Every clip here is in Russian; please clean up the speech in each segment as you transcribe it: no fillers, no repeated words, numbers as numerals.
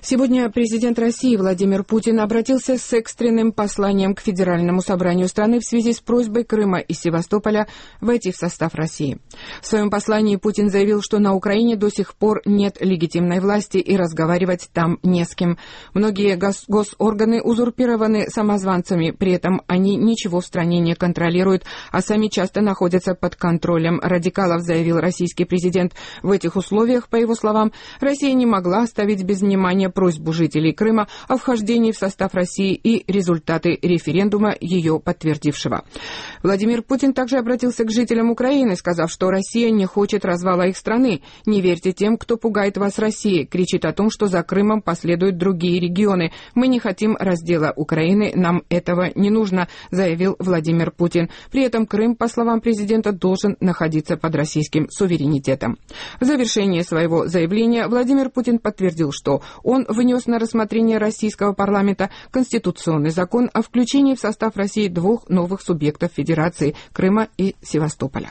Сегодня президент России Владимир Путин обратился с экстренным посланием к Федеральному собранию страны в связи с просьбой Крыма и Севастополя войти в состав России. В своем послании Путин заявил, что на Украине до сих пор нет легитимной власти и разговаривать там не с кем. Многие госорганы узурпированы самозванцами, при этом они ничего в стране не контролируют, а сами часто находятся под контролем радикалов, заявил российский президент. В этих условиях, по его словам, Россия не могла оставить без внимания просьбу жителей Крыма о вхождении в состав России и результаты референдума, ее подтвердившего. Владимир Путин также обратился к жителям Украины, сказав, что Россия не хочет развала их страны. «Не верьте тем, кто пугает вас Россией, кричит о том, что за Крымом последуют другие регионы. Мы не хотим раздела Украины, нам этого не нужно», заявил Владимир Путин. При этом Крым, по словам президента, должен находиться под российским суверенитетом. В завершении своего заявления Владимир Путин подтвердил, что он внес на рассмотрение российского парламента конституционный закон о включении в состав России двух новых субъектов Федерации – Крыма и Севастополя.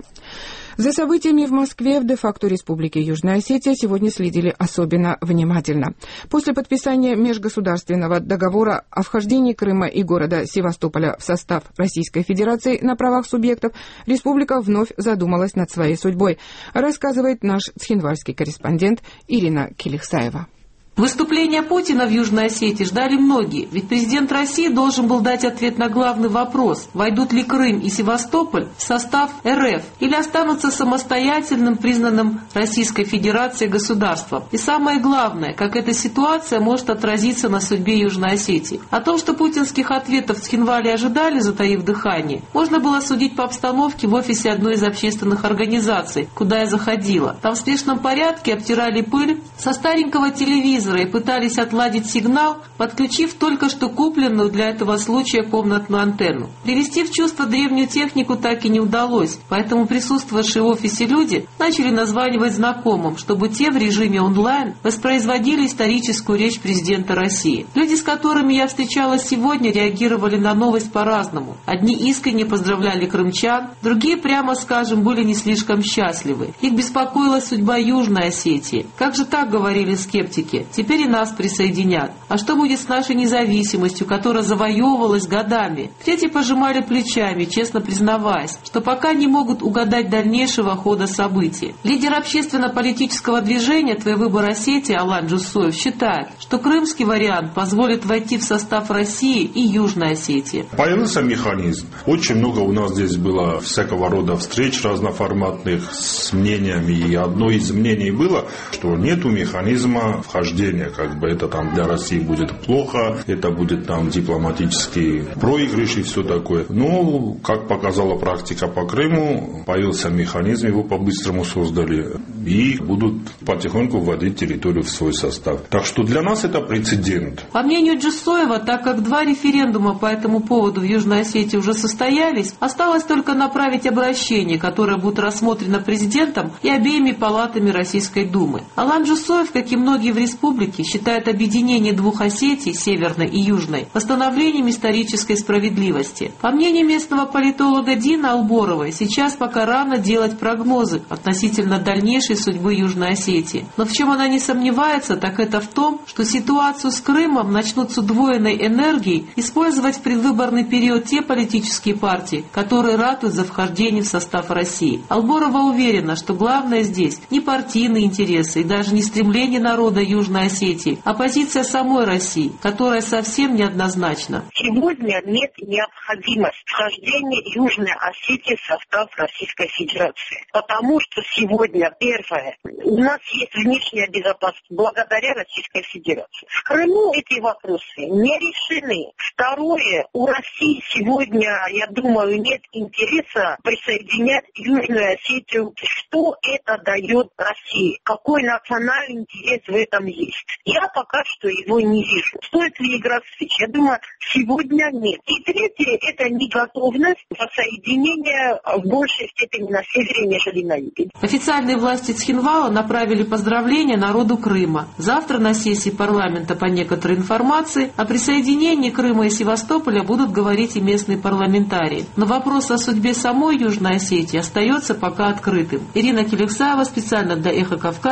За событиями в Москве, в де-факто Республике Южная Осетия, сегодня следили особенно внимательно. После подписания межгосударственного договора о вхождении Крыма и города Севастополя в состав Российской Федерации на правах субъектов, республика вновь задумалась над своей судьбой, рассказывает наш цхинвальский корреспондент Ирина Килихсаева. Выступления Путина в Южной Осетии ждали многие, ведь президент России должен был дать ответ на главный вопрос: войдут ли Крым и Севастополь в состав РФ или останутся самостоятельным, признанным Российской Федерацией государством. И самое главное, как эта ситуация может отразиться на судьбе Южной Осетии. О том, что путинских ответов в Цхинвале ожидали, затаив дыхание, можно было судить по обстановке в офисе одной из общественных организаций, куда я заходила. Там в спешном порядке обтирали пыль со старенького телевизора и пытались отладить сигнал, подключив только что купленную для этого случая комнатную антенну. Привести в чувство древнюю технику так и не удалось, поэтому присутствовавшие в офисе люди начали названивать знакомым, чтобы те в режиме онлайн воспроизводили историческую речь президента России. Люди, с которыми я встречалась сегодня, реагировали на новость по-разному. Одни искренне поздравляли крымчан, другие, прямо скажем, были не слишком счастливы. Их беспокоила судьба Южной Осетии. Как же так, говорили скептики? Теперь и нас присоединят. А что будет с нашей независимостью, которая завоевывалась годами? Третьи пожимали плечами, честно признаваясь, что пока не могут угадать дальнейшего хода событий. Лидер общественно-политического движения «Твой выбор Осетии» Алан Джусоев считает, что крымский вариант позволит войти в состав России и Южной Осетии. Появился механизм. Очень много у нас здесь было всякого рода встреч разноформатных с мнениями. И одно из мнений было, что нету механизма вхождения. Как бы это там для России будет плохо, это будет там дипломатический проигрыш и все такое. Но, как показала практика по Крыму, появился механизм, его по-быстрому создали и будут потихоньку вводить территорию в свой состав. Так что для нас это прецедент. По мнению Джусоева, так как 2 референдума по этому поводу в Южной Осетии уже состоялись, осталось только направить обращение, которое будет рассмотрено президентом и обеими палатами Российской Думы. Алан Джусоев, как и многие в республике, считает объединение 2 Осетий, Северной и Южной, восстановлением исторической справедливости. По мнению местного политолога Дины Алборовой, сейчас пока рано делать прогнозы относительно дальнейшей судьбы Южной Осетии. Но в чем она не сомневается, так это в том, что ситуацию с Крымом начнут с удвоенной энергией использовать в предвыборный период те политические партии, которые ратуют за вхождение в состав России. Алборова уверена, что главное здесь не партийные интересы и даже не стремление народа Южной Осетии, а позиция самой России, которая совсем неоднозначна. Сегодня нет необходимости вхождения Южной Осетии в состав Российской Федерации, потому что сегодня, первое, у нас есть внешняя безопасность благодаря Российской Федерации. В Крыму эти вопросы не решены. Второе, у России сегодня, я думаю, нет интереса присоединять Южную Осетию. Что это дает России? Какой национальный интерес в этом есть? Я пока что его не вижу. Стоит ли играть в свеч? Я думаю, сегодня нет. И третье, это неготовность воссоединения в большей степени на севере, нежели на юге. Официальные власти Цхинвала направили поздравления народу Крыма. Завтра на сессии парламента, по некоторой информации, о присоединении Крыма и Севастополя будут говорить и местные парламентарии. Но вопрос о судьбе самой Южной Осетии остается пока открытым. Ирина Килихсаева, специально для «Эхо Кавказа».